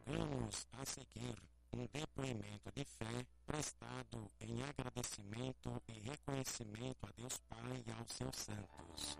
Vamos a seguir um depoimento de fé prestado em agradecimento e reconhecimento a Deus Pai e aos seus santos.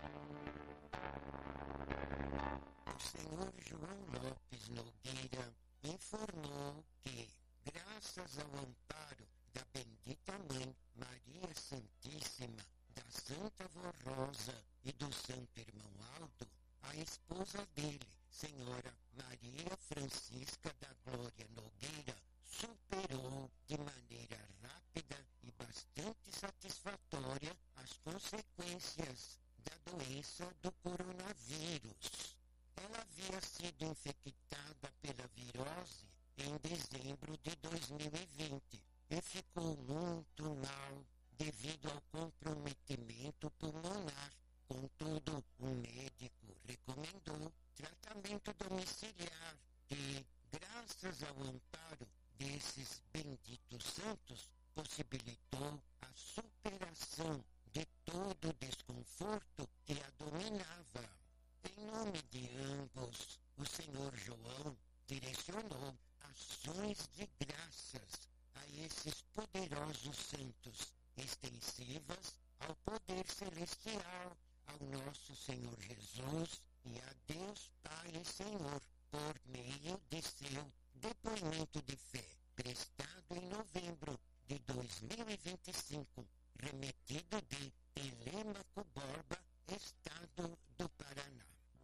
O senhor João Lopes Nogueira informou que, graças ao amparo da bendita Mãe Maria Santíssima, da Santa Vó Rosa e do Santo Irmão Aldo, a esposa dele, senhora Maria Francisca da Glória Nogueira, superou de maneira rápida e bastante satisfatória as consequências da doença do coronavírus. Ela havia sido infectada pela virose em dezembro de 2020 e ficou muito mal devido ao comprometimento pulmonar. Contudo, o médico recomendou tratamento domiciliar e, graças ao amparo desses benditos santos, possibilitou a superação de todo o desconforto que a dominava. Em nome de ambos, o senhor João direcionou ações de graças a esses poderosos santos, extensivas ao poder celestial, ao nosso Senhor Jesus e a Deus Pai e Senhor, por meio de seu depoimento de fé, prestado em novembro de 2025, remetido de Telêmaco Borba, Estado do Paraná.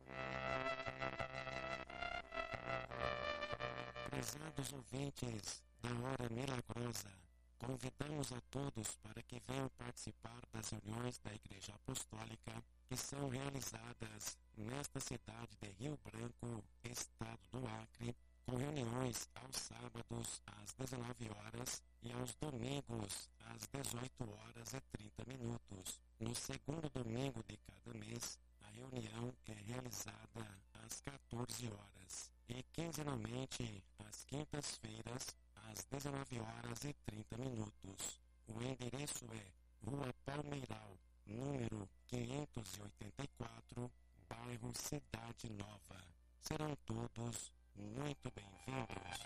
Prezados ouvintes da Hora Milagrosa, convidamos a todos para que venham participar das reuniões da Igreja Apostólica que são realizadas nesta cidade de Rio Branco, estado do Acre, com reuniões aos sábados às 19 horas e aos domingos às 18 horas e 30 minutos. No segundo domingo de cada mês, a reunião é realizada às 14 horas e quinzenalmente às quintas-feiras às 19 horas e 30 minutos. O endereço é Rua Palmeiral, número 584, bairro Cidade Nova. Serão todos muito bem-vindos.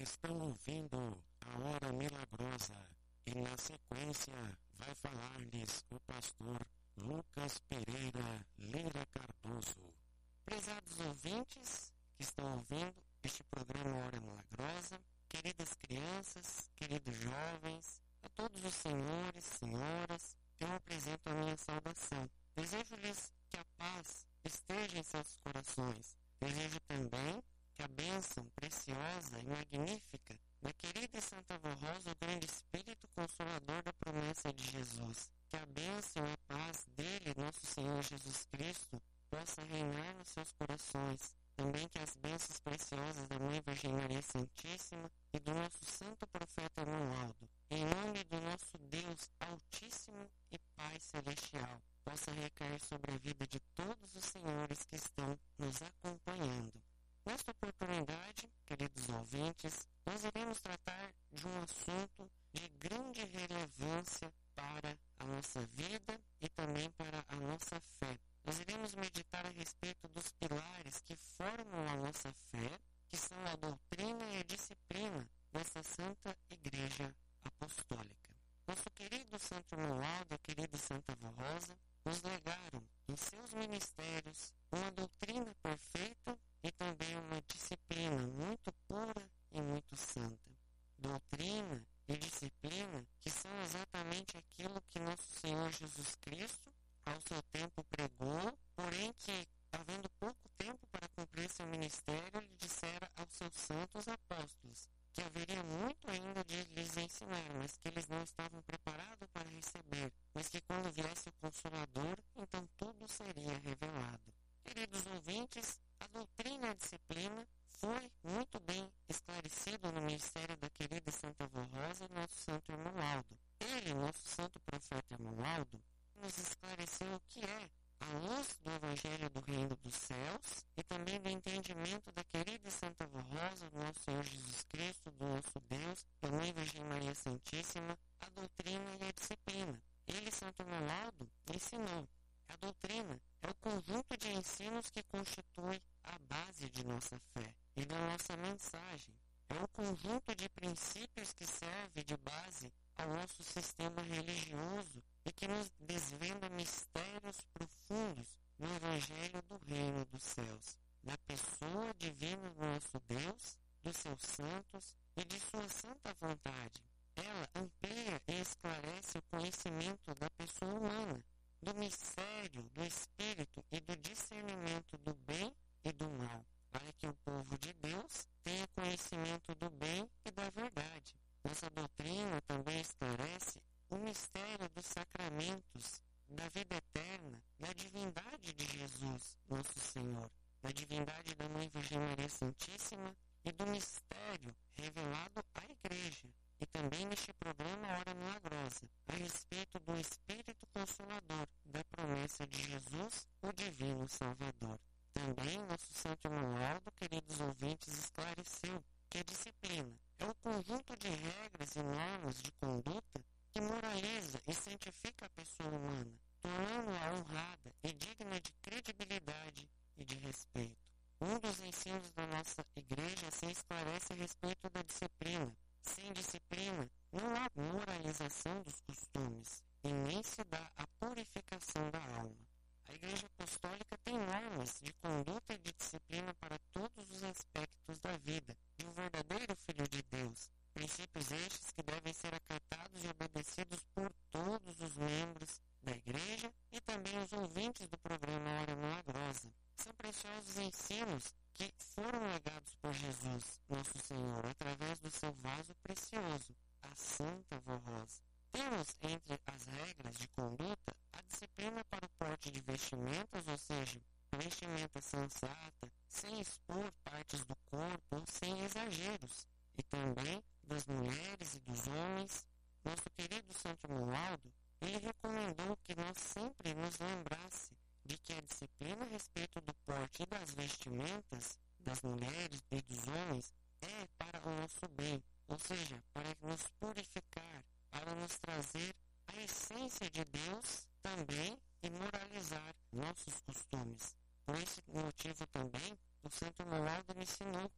Estão ouvindo a Hora Milagrosa e na sequência vai falar-lhes o pastor Lucas Pereira Lira Cardoso. Prezados ouvintes que estão ouvindo este programa Hora Milagrosa, queridas crianças, queridos jovens, a todos os senhores, senhoras, eu apresento a minha saudação. Desejo-lhes que a paz esteja em seus corações. Desejo também que a bênção preciosa e magnífica da querida e Santa Avó Rosa, o grande Espírito Consolador da promessa de Jesus, que a bênção e a paz dele, nosso Senhor Jesus Cristo, possa reinar nos seus corações. Também que as bênçãos preciosas da Mãe Virgem Maria Santíssima e do nosso Santo Profeta Romualdo, em nome do nosso Deus Altíssimo e Pai Celestial, possa recair sobre a vida de todos os senhores que estão nos acompanhando. Nesta oportunidade, queridos ouvintes, nós iremos tratar de um assunto de grande relevância para a nossa vida e também para a nossa fé. Nós iremos meditar a respeito dos pilares que formam a nossa fé, que são a doutrina e a disciplina dessa Santa Igreja Apostólica. Nosso querido Santo Romualdo e a querida Santa Avó Rosa nos legaram em seus ministérios uma doutrina perfeita e também uma disciplina muito pura e muito santa. Doutrina e disciplina que são exatamente aquilo que nosso Senhor Jesus Cristo ao seu tempo pregou, porém que, havendo pouco tempo para cumprir seu ministério, lhe dissera aos seus santos apóstolos que haveria muito ainda de lhes ensinar, mas que eles não estavam preparados para receber, mas que quando viesse o Consolador, então tudo seria revelado. Queridos ouvintes, a doutrina e a disciplina foi muito bem esclarecido no ministério da querida Santa Avó Rosa e nosso Santo Romualdo. Ele, nosso Santo Profeta Romualdo, nos esclareceu o que é a luz do Evangelho do Reino dos Céus e também do entendimento da querida e Santa Avó Rosa, do nosso Senhor Jesus Cristo, do nosso Deus, da Mãe Virgem Maria Santíssima, a doutrina e a disciplina. Ele, Santo Romualdo, ensinou. A doutrina é o conjunto de ensinos que constitui a base de nossa fé e da nossa mensagem. É o conjunto de princípios que serve de base ao nosso sistema religioso e que nos desvenda mistérios profundos no Evangelho do Reino dos Céus, da pessoa divina do nosso Deus, dos seus santos e de sua santa vontade. Ela amplia e esclarece o conhecimento da pessoa humana, do mistério, do espírito e do discernimento do bem e do mal, para que o povo de Deus tenha conhecimento do bem e da verdade. Nossa doutrina também esclarece o mistério dos sacramentos, da vida eterna, da divindade de Jesus, nosso Senhor, da divindade da Mãe Virgem Maria Santíssima e do mistério revelado à Igreja. E também neste programa Hora Milagrosa, a respeito do Espírito Consolador, da promessa de Jesus, o Divino Salvador. Também nosso Santo Romualdo, queridos ouvintes, esclareceu que a disciplina é o conjunto de regras e normas de conduta que moraliza e santifica a pessoa humana, tornando-a honrada e digna de credibilidade e de respeito. Um dos ensinos da nossa Igreja se esclarece a respeito da disciplina. Sem disciplina, não há moralização dos costumes e nem se dá a purificação da alma. A Igreja Apostólica tem normas de conduta e de disciplina para todos os aspectos da vida de um verdadeiro Filho de Deus. Princípios estes que devem ser acatados e obedecidos por todos os membros da Igreja e também os ouvintes do programa Hora Milagrosa. São preciosos ensinos que foram legados por Jesus, nosso Senhor, através do seu vaso precioso, a Santa Avó Rosa. Temos entre as regras de conduta a disciplina para o porte de vestimentas, ou seja, vestimenta sensata, sem expor partes do corpo ou sem exageros, e também das mulheres e dos homens. Nosso querido Santo Romualdo, ele recomendou que nós sempre nos lembrasse de que a disciplina a respeito do porte e das vestimentas das mulheres e dos homens é para o nosso bem, ou seja, para nos purificar, para nos trazer a essência de Deus também e moralizar nossos costumes. Por esse motivo também, o Santo Romualdo me ensinou que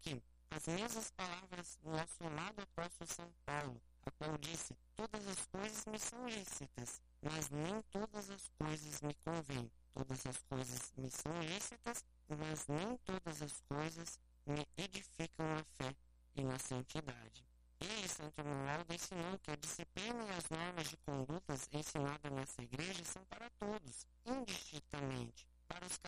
as mesmas palavras do nosso amado apóstolo São Paulo, a qual disse: todas as coisas me são lícitas, mas nem todas as coisas me convêm. Todas as coisas me são lícitas, mas nem todas as coisas me edificam na fé e na santidade. E Santo Romualdo ensinou que a disciplina e as normas de condutas ensinadas nessa igreja são para todos, indistintamente, para os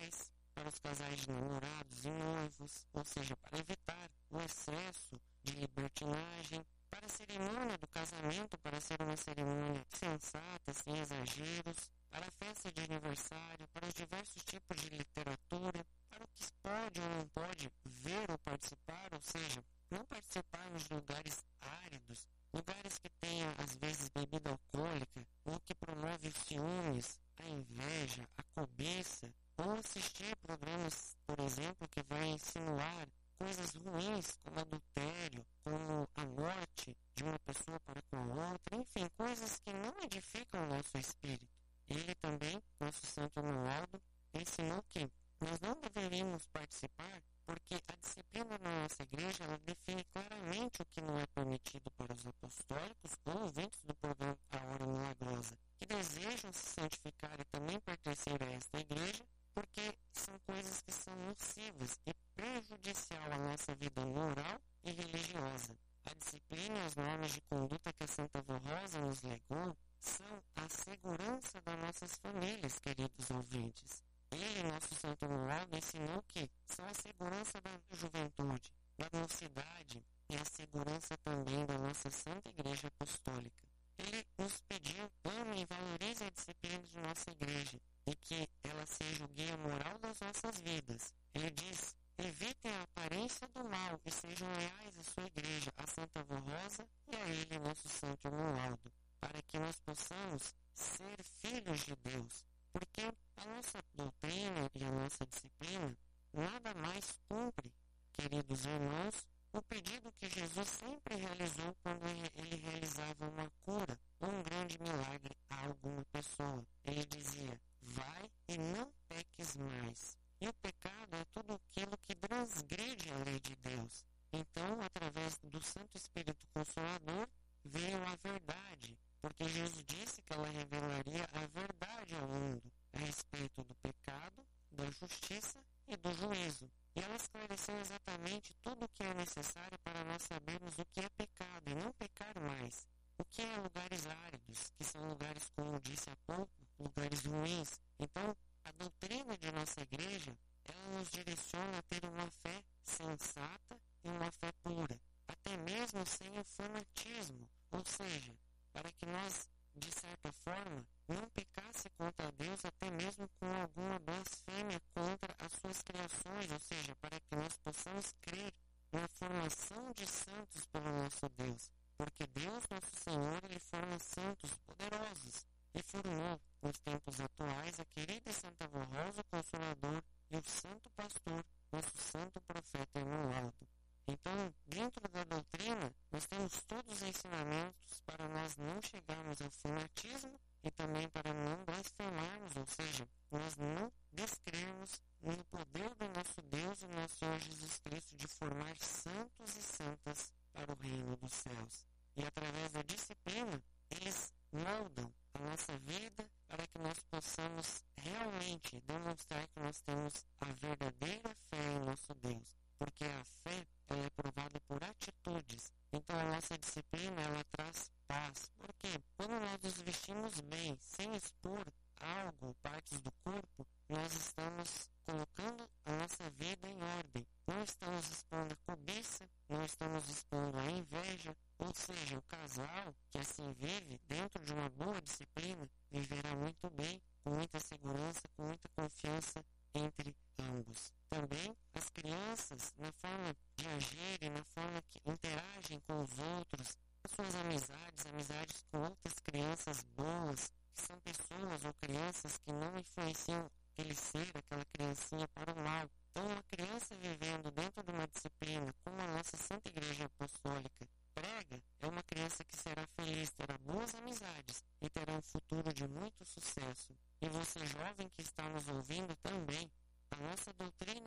casais de namorados e noivos, ou seja, para evitar o excesso de libertinagem, para a cerimônia do casamento, para ser uma cerimônia sensata, sem exageros, para a festa de aniversário, para os diversos tipos de literatura, para o que pode ou não pode ver ou participar, ou seja, não participar nos lugares áridos, lugares que tenham às vezes bebida alcoólica, ou que promove os ciúmes, a inveja, a cobiça, ou assistir programas, por exemplo, que vai insinuar coisas ruins, como adultério, como a morte de uma pessoa para com a outra, enfim, coisas que não edificam o nosso espírito. Ele também, nosso Santo Romualdo, ensinou que nós não deveríamos participar porque a disciplina na nossa igreja ela define claramente o que não é permitido para os apostólicos ou ouvintes do programa A Hora Milagrosa, que desejam se santificar e também pertencer a esta igreja, porque são coisas que são nocivas e prejudicial à nossa vida moral e religiosa. A disciplina e as normas de conduta que a Santa Vó Rosa nos legou são a segurança das nossas famílias, queridos ouvintes. Ele, nosso Santo Romualdo, ensinou que são a segurança da juventude, da mocidade e a segurança também da nossa Santa Igreja Apostólica. Ele nos pediu, ame e valorize a disciplina de nossa igreja e que ela seja o guia moral das nossas vidas. Ele diz: evitem a aparência do mal e sejam leais à sua igreja, a Santa Vó Rosa e a ele, nosso Santo Romualdo, para que nós possamos ser filhos de Deus. Porque a nossa doutrina e a nossa disciplina nada mais cumpre, queridos irmãos, o pedido que Jesus sempre realizou quando ele realizava uma cura ou um grande milagre a alguma pessoa. Ele dizia: vai e não peques mais. E o pecado é tudo aquilo que transgride a lei de Deus. Então, através do Santo Espírito Consolador, veio a verdade, porque Jesus disse que ela revelaria a verdade ao mundo a respeito do pecado, da justiça e do juízo. E ela esclareceu exatamente tudo o que é necessário para nós sabermos o que é pecado e não pecar mais. O que é lugares áridos, que são lugares, como disse há pouco, lugares ruins. Então, a doutrina de nossa igreja, ela nos direciona a ter uma fé sensata e uma fé pura, até mesmo sem o fanatismo, ou seja, para que nós, de certa forma, não pecasse contra Deus, até mesmo com alguma blasfêmia contra as suas criações, ou seja, para que nós possamos crer na formação de santos pelo nosso Deus, porque Deus, nosso Senhor, Ele forma santos poderosos e formou, nos tempos atuais, a querida Santa Vó Rosa, o Consolador, e o Santo Pastor, nosso Santo Profeta Romualdo. Então, dentro da doutrina, nós temos todos os ensinamentos para nós não chegarmos ao fanatismo e também para não blasfemarmos, ou seja, nós não descrermos no poder do nosso Deus e nosso Senhor Jesus Cristo de formar santos e santas para o reino dos céus. E através da disciplina, eles moldam a nossa vida para que nós possamos realmente demonstrar que nós temos a verdadeira fé em nosso Deus. Porque a fé ela é provada por atitudes. Então a nossa disciplina ela traz paz. Porque quando nós nos vestimos bem, sem expor algo, partes do corpo, nós estamos colocando a nossa vida em ordem. Não estamos expondo a cobiça, não estamos expondo a inveja. Ou seja, o casal que assim vive dentro de uma boa disciplina viverá muito bem, com muita segurança, com muita confiança entre ambos. Também as crianças, na forma de agir e na forma que interagem com os outros, as suas amizades com outras crianças boas, que são pessoas ou crianças que não influenciam aquele ser, aquela criancinha para o mal. Então, uma criança vivendo dentro de uma disciplina, como a nossa Santa Igreja Apostólica prega, é uma criança que será feliz, terá boas amizades e terá um futuro de muito sucesso. E você, jovem que está nos ouvindo também, a nossa doutrina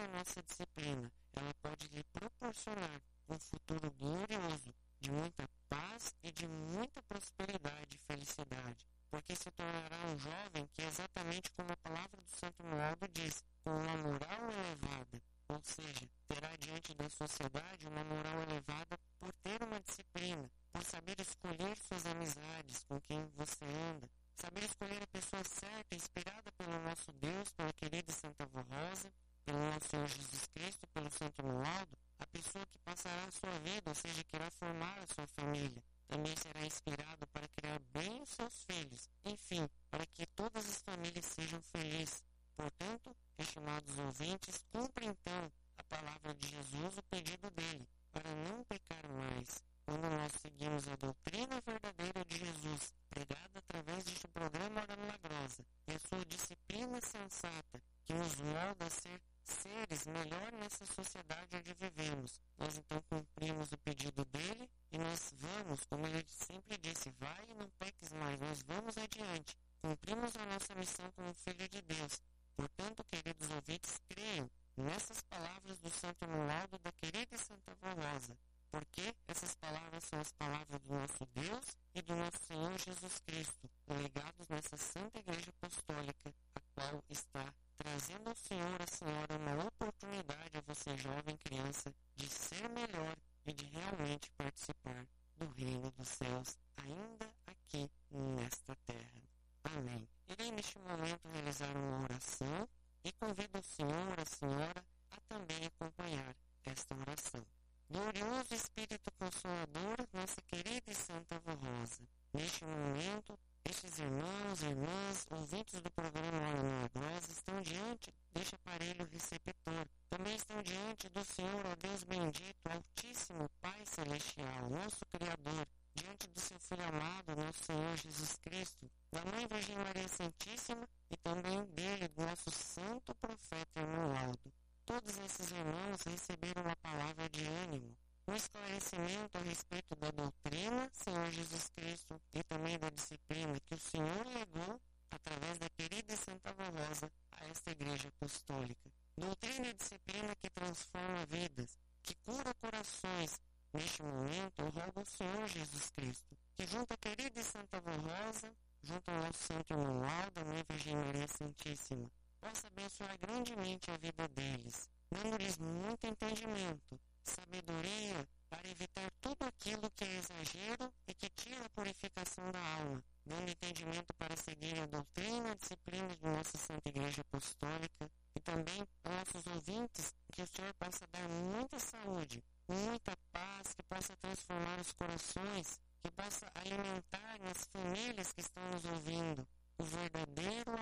nossa disciplina, ela pode lhe proporcionar um futuro glorioso, de muita paz e de muita prosperidade e felicidade, porque se tornará um jovem que, exatamente como a palavra do Santo Romualdo diz, com uma moral elevada, ou seja, terá diante da sociedade uma moral elevada por ter uma disciplina, por saber escolher suas amizades, com quem você anda, saber escolher a pessoa certa, inspirada pelo nosso Deus, pela querida Santa Avó Rosa, pelo nosso Senhor Jesus Cristo, pelo Santo Romualdo, a pessoa que passará a sua vida, ou seja, que irá formar a sua família. Também será inspirado para criar bem os seus filhos, enfim, para que todas as famílias sejam felizes. Portanto, estimados ouvintes, cumpra então a palavra de Jesus, o pedido dele, para não pecar mais. Quando nós seguimos a doutrina verdadeira de Jesus, pregada através deste programa Hora Milagrosa, e a sua disciplina sensata, que nos molda a ser seres melhor nessa sociedade onde vivemos, nós então cumprimos o pedido dele e nós vamos, como ele sempre disse, vai e não peques mais, nós vamos adiante, cumprimos a nossa missão como filho de Deus. Portanto, queridos ouvintes, creiam nessas palavras do Santo Romualdo da querida Santa Avó Rosa, porque essas palavras são as palavras do nosso Deus e do nosso Senhor Jesus Cristo, legados nessa Santa Igreja Apostólica, a qual está trazendo ao Senhor, a Senhora, uma oportunidade a você, jovem criança, de ser melhor e de realmente participar do reino dos céus, ainda aqui nesta terra. Amém. Irei neste momento realizar uma oração e convido o Senhor, a Senhora, a também acompanhar esta oração. Glorioso Espírito Consolador, nossa querida e Santa Avó Rosa, neste momento, estes irmãos e irmãs, ouvintes do programa Hora Milagrosa, estão diante deste aparelho receptor. Também estão diante do Senhor, ó Deus bendito, Altíssimo Pai Celestial, nosso Criador, diante do seu Filho amado, nosso Senhor Jesus Cristo, da Mãe Virgem Maria Santíssima e também dele, do nosso santo profeta Romualdo. Todos esses irmãos receberam uma palavra de ânimo, um esclarecimento a respeito da doutrina, Senhor Jesus Cristo, e também da disciplina que o Senhor legou, através da querida Santa Avó Rosa, a esta Igreja Apostólica. Doutrina e disciplina que transforma vidas, que cura corações. Neste momento, eu rogo ao Senhor Jesus Cristo, que junto à querida e Santa Avó Rosa, junto ao nosso Santo Romualdo, a Mãe Virgem Maria Santíssima, possa abençoar grandemente a vida deles, dando-lhes muito entendimento, sabedoria para evitar tudo aquilo que é exagero e que tira a purificação da alma, dando entendimento para seguir a doutrina e a disciplina de nossa Santa Igreja Apostólica e também aos nossos ouvintes, que o Senhor possa dar muita saúde, muita paz, que possa transformar os corações, que possa alimentar nas famílias que estão nos ouvindo o verdadeiro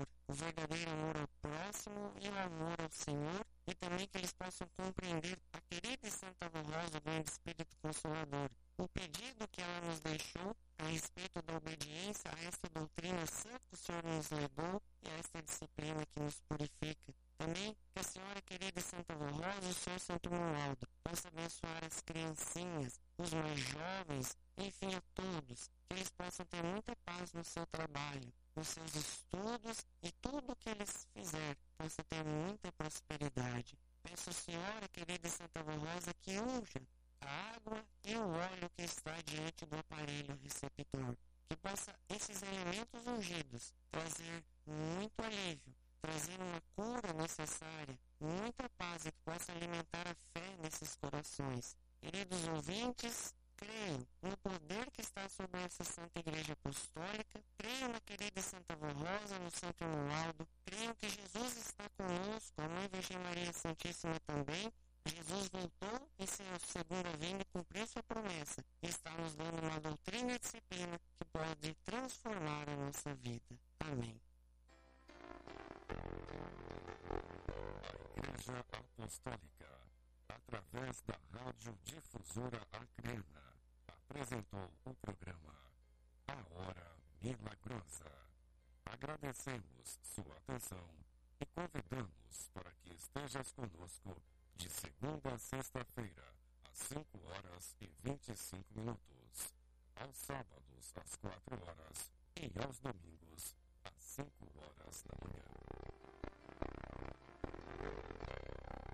amor ao próximo e o amor ao Senhor, e também que eles possam compreender a querida e Santa Avó Rosa, o grande Espírito Consolador, o pedido que ela nos deixou a respeito da obediência a esta doutrina sã que o Senhor nos legou e a esta disciplina que nos purifica. Também que a Senhora querida e Santa Avó Rosa e o Senhor Santo Romualdo possa abençoar as criancinhas, os mais jovens, enfim, a todos, que eles possam ter muita paz no seu trabalho, nos seus estudos e tudo o que eles fizerem possa ter muita prosperidade. Peço, Senhora querida e Santa Avó Rosa, que unja a água e o óleo que está diante do aparelho receptor, que possa esses elementos ungidos trazer muito alívio, trazer uma cura necessária, muita paz e que possa alimentar a fé nesses corações. Queridos ouvintes, creio no poder que está sobre essa Santa Igreja Apostólica, creio na querida Santa Avó Rosa, no Santo Romualdo, creio que Jesus está conosco, a Mãe Virgem Maria Santíssima também. Jesus voltou em sua segunda vinda e cumpriu sua promessa e está nos dando uma doutrina e disciplina que pode transformar a nossa vida. Amém. A Igreja Apostólica, através da Rádio Difusora Acreana, apresentou o programa A Hora Milagrosa. Agradecemos sua atenção e convidamos para que estejas conosco de segunda a sexta-feira, às 5h25, aos sábados, às 4h e aos domingos, às 5h da manhã.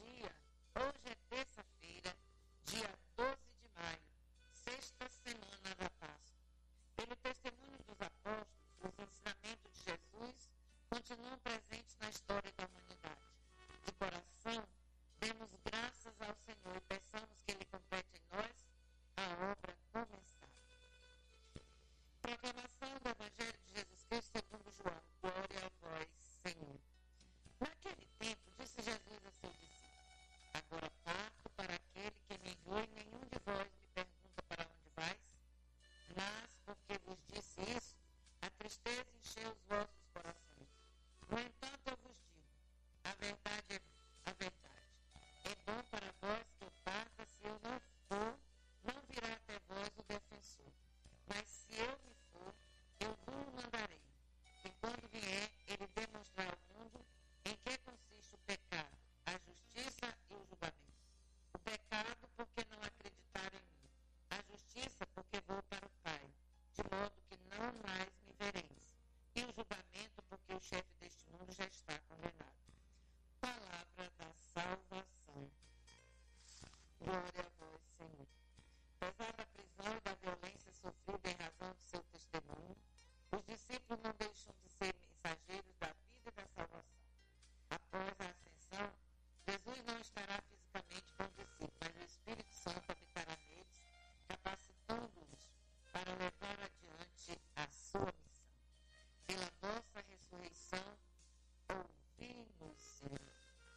dia. Hoje é terça-feira, dia 12 de maio, sexta semana da Páscoa. Pelo testemunho dos apóstolos, os ensinamentos de Jesus continuam presentes na história da humanidade. De coração, demos graças ao Senhor e peçamos que Ele complete em nós a obra começada. Proclamação do Evangelho de Jesus Cristo segundo João. Glória a vós, Senhor. Naquele tempo, disse Jesus a seus discípulos: agora parto para aquele que me enviou e nenhum de vós me pergunta para onde vais? Mas, porque vos disse isso, a tristeza encheu os vossos corações. No entanto, eu vos digo, a verdade é a verdade. É bom para vós que eu parta, se eu não for, não virá até vós o defensor. Mas se eu me for, eu vos mandarei. E quando vier, ele demonstrará ao mundo em que consiste o pecado, a justiça e o julgamento. O pecado, porque não acreditaram em mim. A justiça, porque vou para o Pai, de modo que não mais me vereis. E o julgamento, porque o chefe deste mundo já está condenado. Palavra da salvação. Glória a vós, Senhor. Apesar da prisão e da violência sofrida em razão do seu testemunho, os discípulos não deixam de ser mensageiros da vida e da salvação. Após a ascensão, Jesus não estará fisicamente com os discípulos, mas o Espírito Santo habitará neles, capacitando-os para levar adiante a sua missão. Pela vossa ressurreição, ouvimos, Senhor.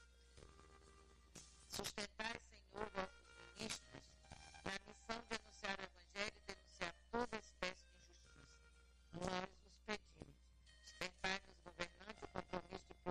Sustentai, Senhor, vossos ministros na missão de anunciar o Evangelho e denunciar toda espécie de injustiça. Nós os pedimos. Sustentai-nos, governantes, o compromisso de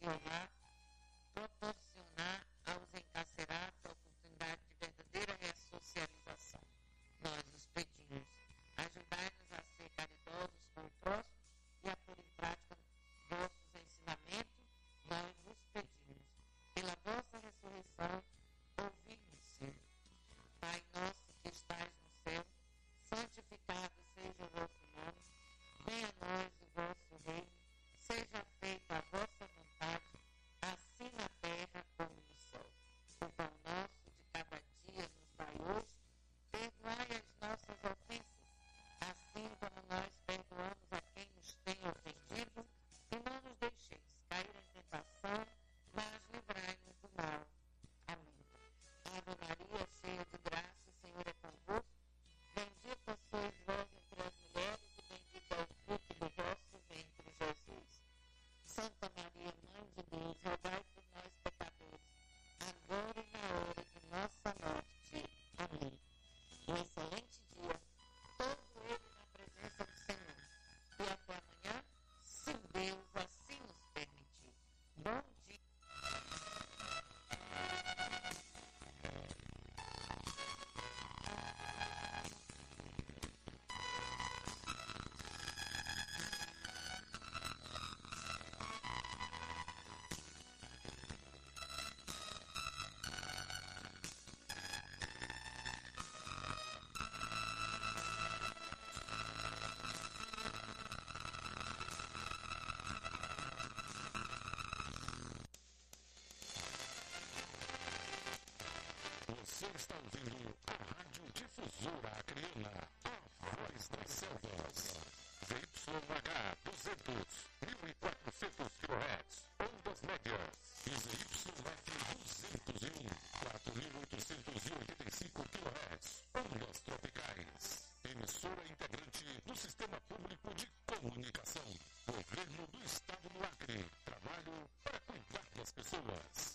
proporcionar aos encarcerados a oportunidade de verdadeira ressocialização. Nós os pedimos. Ajudai-nos a ser caridosos com o próximo e a pôr em prática vossos ensinamentos. Nós vos pedimos. Pela vossa ressurreição, ouvimos, Senhor. Pai nosso que estais no céu, santificado seja o vosso nome. Venha a nós o vosso reino. Seja feita a vossa vontade, assim na terra como no céu. O pão nosso de cada dia nos dai hoje. Perdoai as nossas ofensas, assim como nós perdoamos a quem nos tem ofendido. E não nos deixeis cair em tentação, mas livrai-nos do mal. Amém. Ave Maria, cheia de graça, o Senhor é convosco. Bendita sois vós entre as mulheres e bendito é o fruto do vosso ventre, Jesus. Santa Maria, Mãe de Deus, rogai por nós, pecadores, agora e na hora de nossa morte. Amém. Um excelente dia, todo ele na presença do Senhor. E até amanhã, se Deus assim nos permitir. Bom dia. Você está ouvindo a Rádio Difusora Acreana, a voz das selvas. ZYH 200, 1400 kHz, ondas médias. E ZYF 201, 4885 kHz, ondas tropicais. Emissora integrante do Sistema Público de Comunicação. Governo do Estado do Acre. Trabalho para cuidar das pessoas.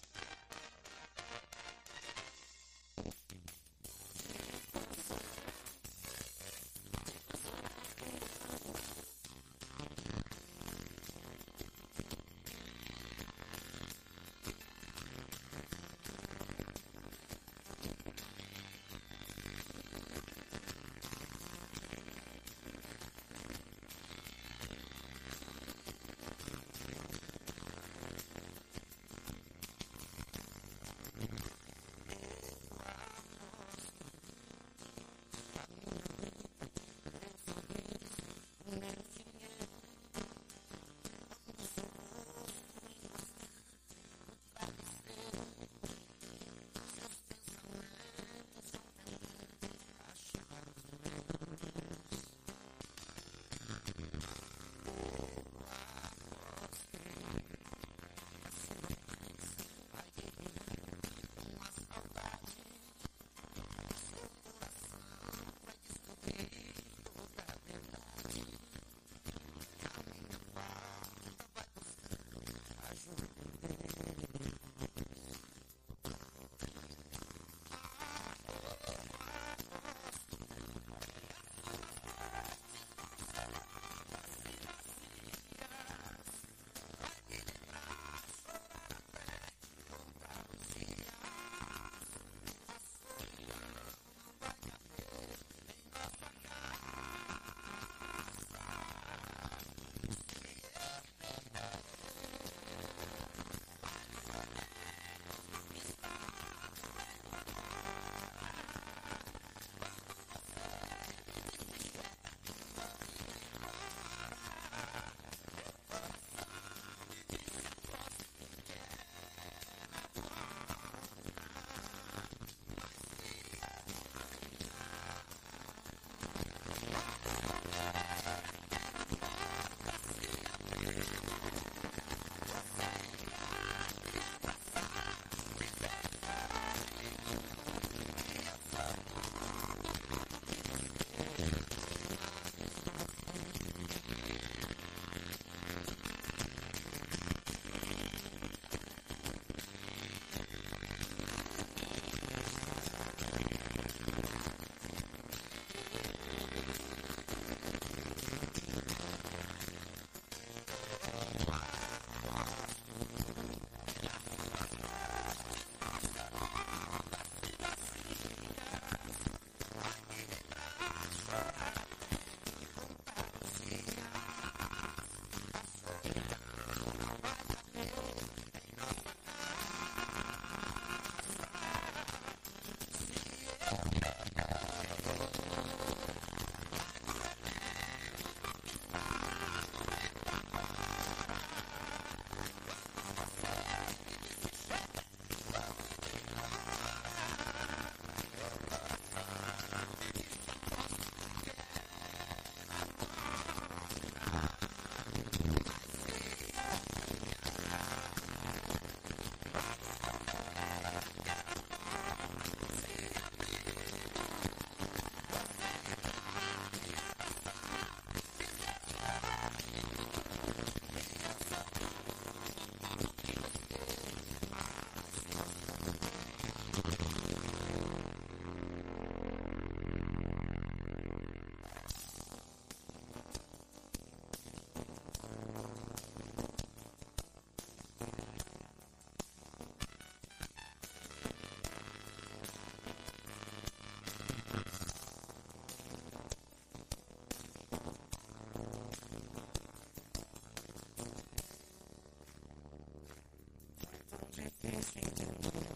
difícil entender.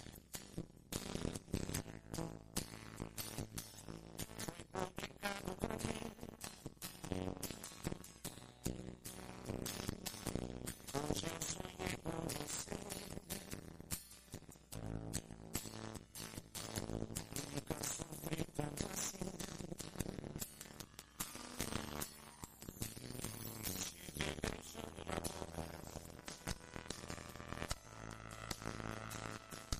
Foi complicado pra mim. Hoje eu sonhei com você. Nunca sofri tanto assim. Tive beijo no amor.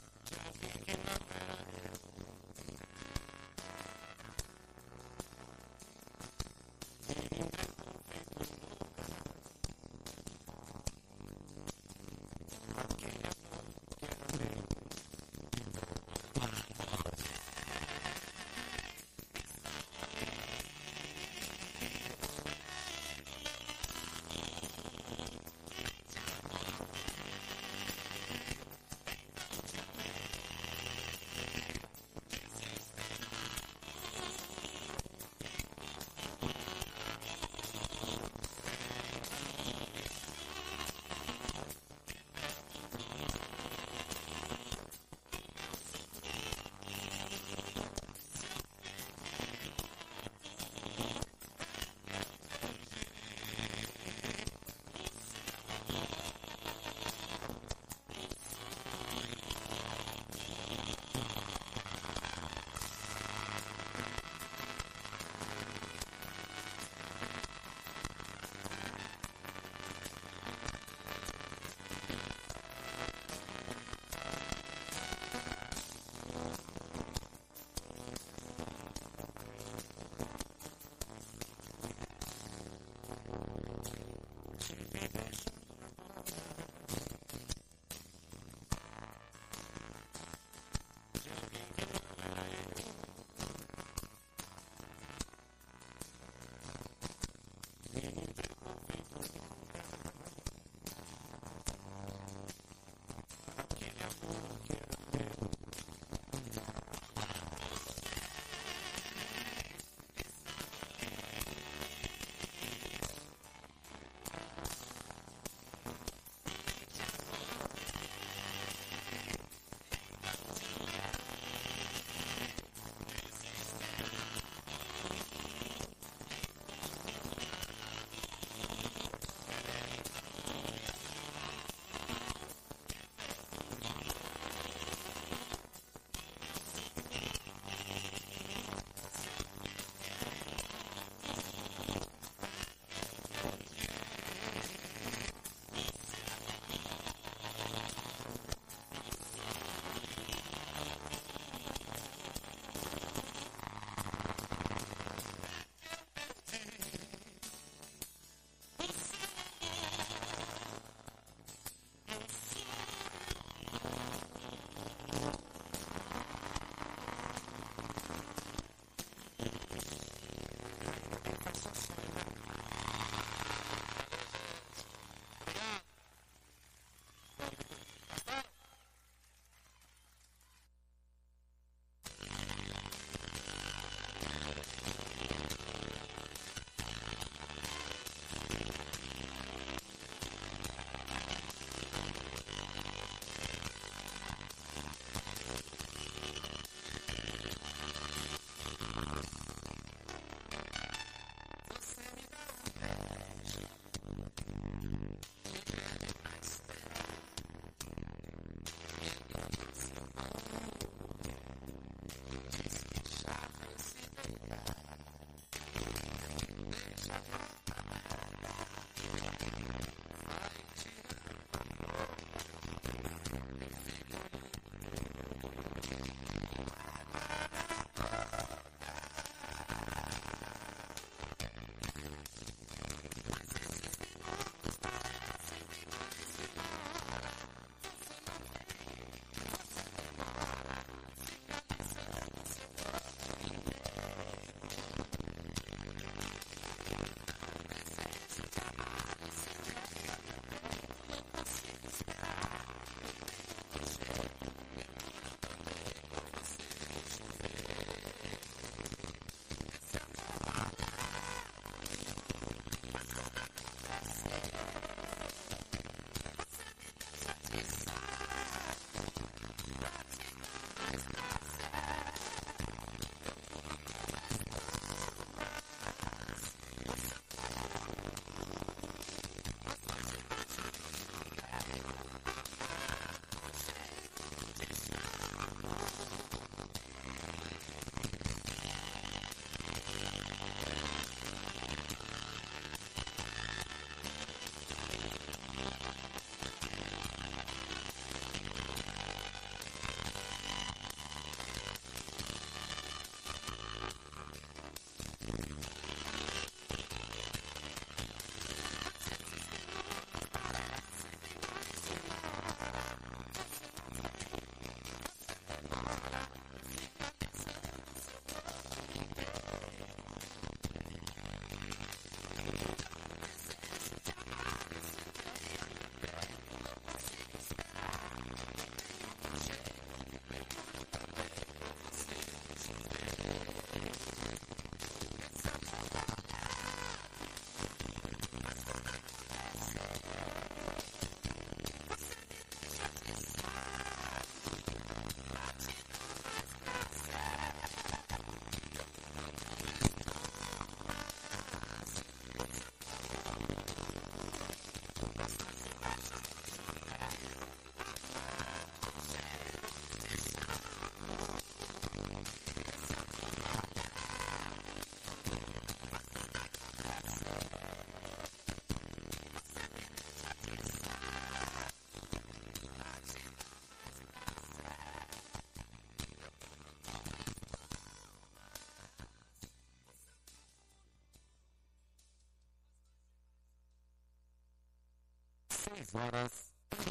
6 horas.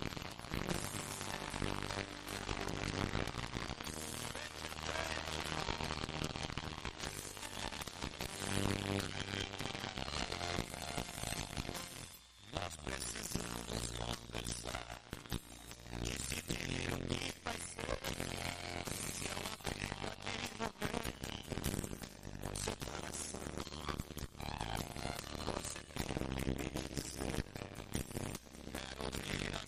Nós precisamos conversar, decidir o que vai ser. Se eu abrir aquele momento, no seu coração, você tem que me dizer. Quero ouvir a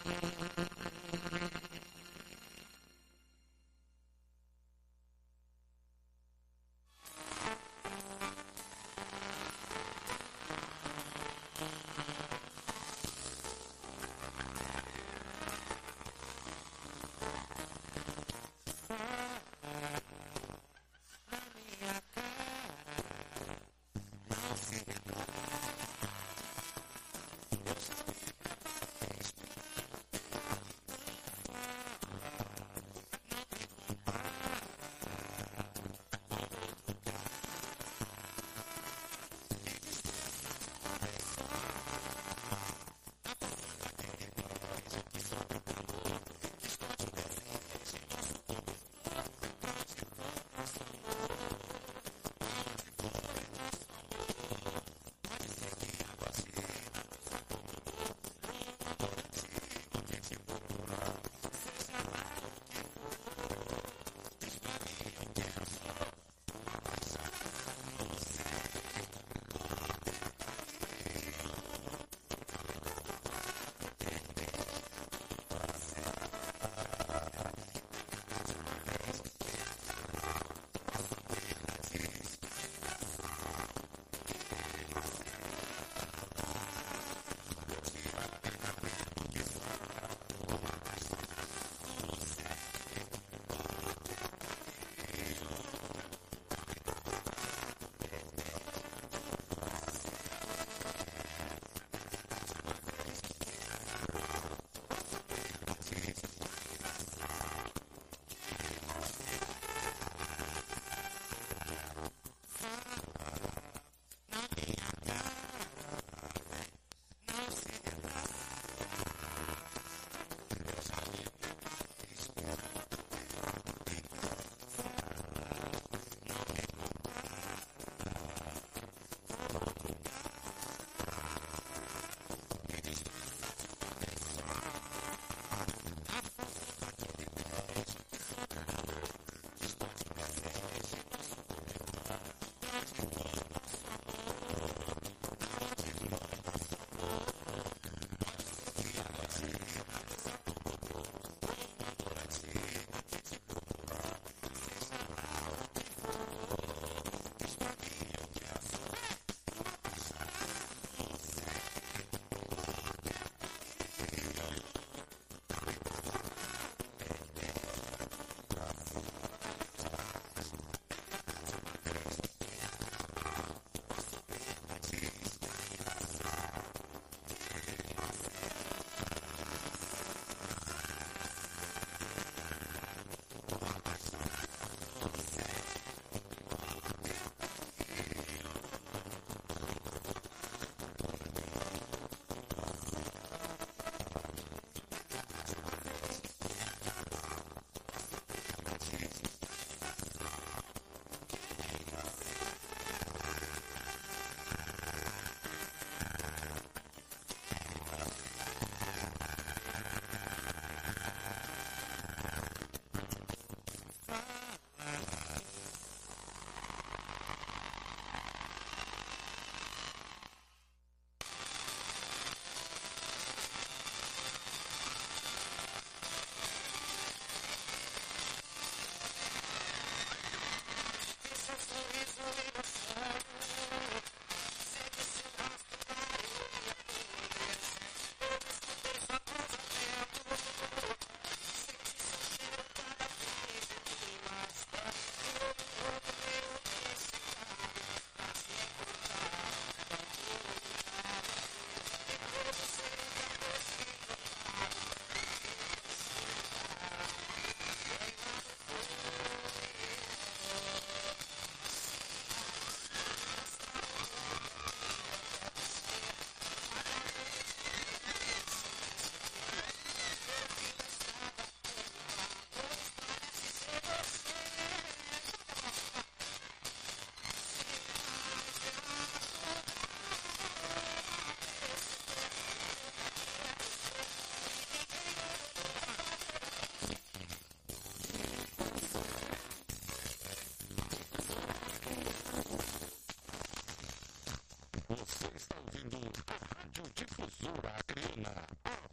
Você está ouvindo a Rádio Difusora Acreana, a voz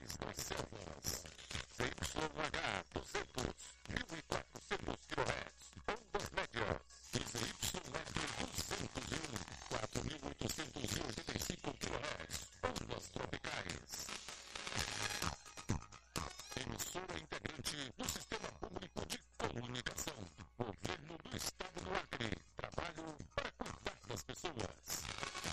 mais das selvas. ZYH 200, 1.400 kHz, ondas médias. E ZYF 201, 4.885 kHz, ondas tropicais. Emissora integrante do Sistema Público de Comunicação. Governo do Estado do Acre. Trabalho para cuidar das pessoas.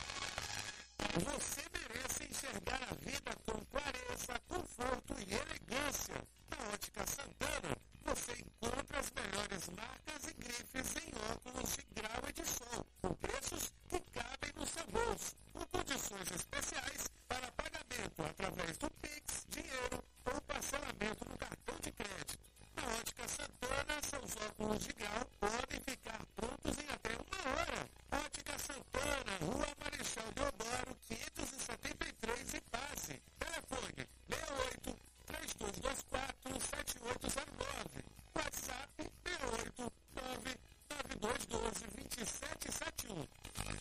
Você merece enxergar a vida com clareza, conforto e elegância. Na Ótica Santana, você encontra as melhores marcas e grifes em óculos de grau e de sol, com preços que cabem no seu bolso, com condições especiais para pagamento através do Pix, dinheiro ou parcelamento no cartão de crédito. Na Ótica Santana, seus óculos de grau podem ficar prontos em até 1 hora. Ótica Santana, Rua Marechal Deodoro, 573 e Passe. Telefone 68-3224-7809. WhatsApp 68-99212-2771.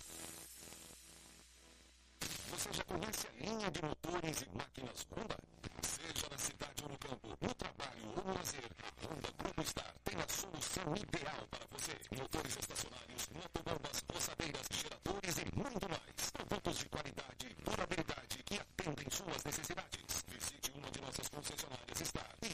Você já conhece a linha de motores e máquinas Honda? Seja na cidade ou no campo, no trabalho ou no lazer, a Honda Grupo Star tem a solução ideal para você. Motores estacionários, motobombas, roçadeiras, geradores e muito mais. Produtos de qualidade, durabilidade que atendem suas necessidades. Visite uma de nossas concessionárias Star e